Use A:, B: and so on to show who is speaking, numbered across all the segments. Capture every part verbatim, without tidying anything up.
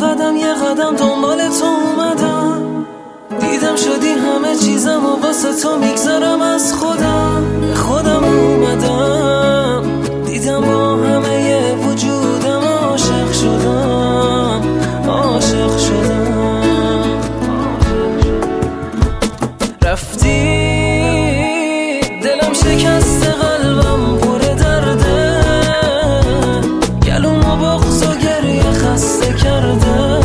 A: قدم یه قدم دنبال تو اومدم، دیدم شدی همه چیزم و واسه تو میگذرم از خودم. خودم اومدم دیدم با همه وجودم عاشق شدم، عاشق شدم. رفتی دلم شکسته، قلبم پر درده، گلوم و بغض و گریه خسته کرده،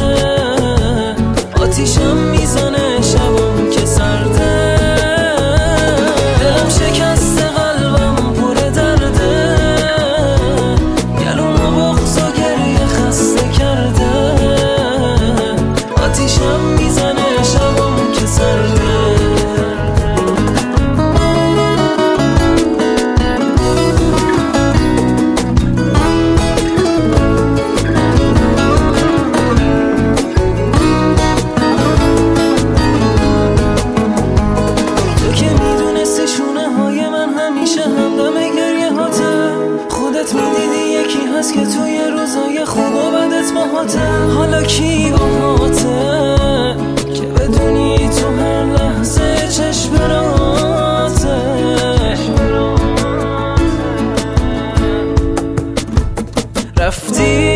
A: آتیشم میزنه شبم که سرده. دلم شکسته، قلبم پر درده، گلوم و بغض و گریه خسته کرده، آتیشم میزنه شبم که سرده. که توی روزای خوب و بدت باهاته، حالا کی باهاته که بدونی تو هر لحظه چشم راته. رفتی